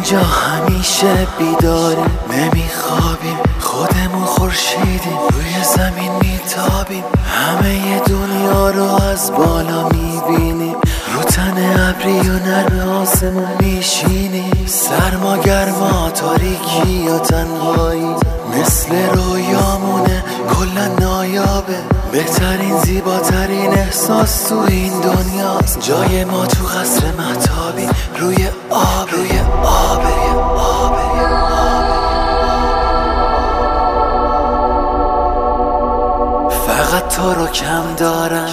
اینجا همیشه بیداریم، نمیخوابیم، خودمون خورشیدیم، روی زمین میتابیم، همه دنیا رو از بالا میبینیم، رو تن ابری و نرم آسمون میشینیم، سرما گرما تاریکی و تنهایی مثل رویامونه کلا نایابه، بهترین زیباترین احساس تو این دنیاست، جای ما تو قصر مهتابی روی آب، روی آب، روی آب. فقط تو رو کم دارم،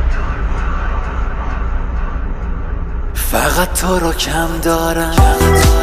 فقط تو رو کم دارم.